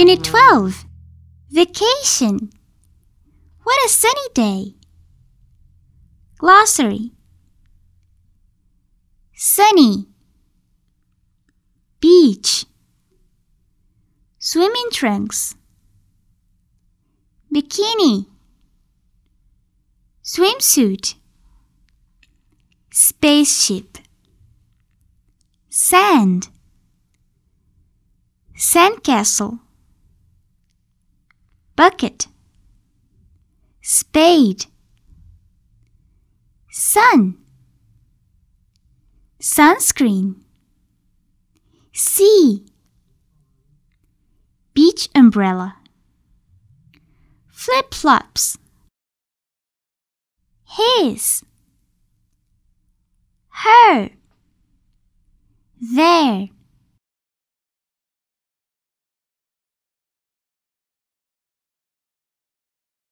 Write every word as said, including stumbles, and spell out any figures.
Unit twelve. Vacation. What a sunny day. Glossary. Sunny. Beach. Swimming trunks. Bikini. Swimsuit. Spaceship. Sand. Sandcastle. Bucket. Spade. Sun. Sunscreen. Sea. Beach umbrella. Flip-flops. His. Her. There.